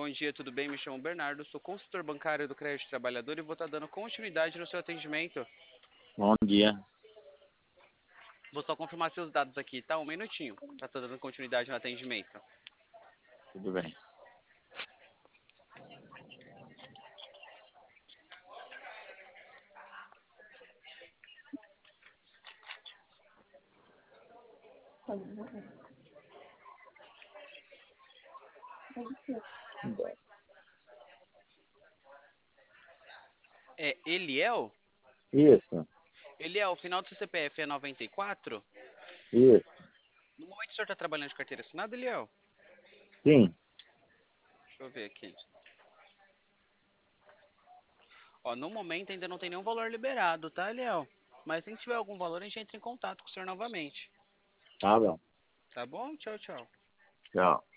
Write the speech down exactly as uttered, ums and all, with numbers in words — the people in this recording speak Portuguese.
Bom dia, tudo bem? Me chamo Bernardo, sou consultor bancário do Crédito Trabalhador e vou estar dando continuidade no seu atendimento. Bom dia. Vou só confirmar seus dados aqui, tá? Um minutinho, pra estar dando continuidade no atendimento. Tudo bem. É Eliel? Isso, Eliel, o final do seu C P F é noventa e quatro? isso. No momento o senhor está trabalhando de carteira assinada, Eliel? Sim, Deixa eu ver aqui. Ó, no momento ainda não tem nenhum valor liberado, tá, Eliel? Mas se tiver algum valor, a gente entra em contato com o senhor novamente. tá bom. Tá bom? Tchau, tchau. Tchau.